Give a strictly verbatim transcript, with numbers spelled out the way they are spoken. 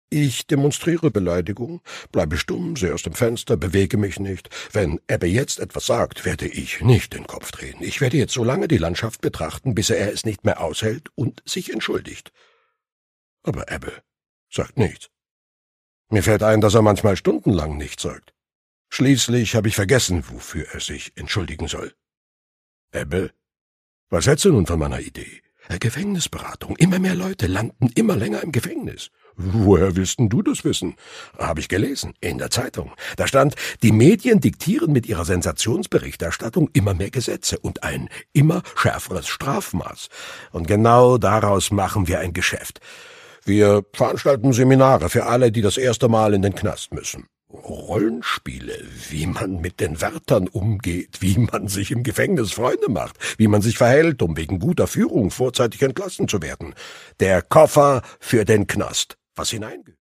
Ich demonstriere Beleidigung, bleibe stumm, sehe aus dem Fenster, bewege mich nicht. Wenn Ebbe jetzt etwas sagt, werde ich nicht den Kopf drehen. Ich werde jetzt so lange die Landschaft betrachten, bis er es nicht mehr aushält und sich entschuldigt. Aber Ebbe sagt nichts. Mir fällt ein, dass er manchmal stundenlang nichts sagt. Schließlich habe ich vergessen, wofür er sich entschuldigen soll. Ebbe, was hältst du nun von meiner Idee? Gefängnisberatung. Immer mehr Leute landen immer länger im Gefängnis. Woher willst denn du das wissen? Habe ich gelesen, in der Zeitung. Da stand, die Medien diktieren mit ihrer Sensationsberichterstattung immer mehr Gesetze und ein immer schärferes Strafmaß. Und genau daraus machen wir ein Geschäft. Wir veranstalten Seminare für alle, die das erste Mal in den Knast müssen. Rollenspiele, wie man mit den Wärtern umgeht, wie man sich im Gefängnis Freunde macht, wie man sich verhält, um wegen guter Führung vorzeitig entlassen zu werden. Der Koffer für den Knast. Was hineingehört.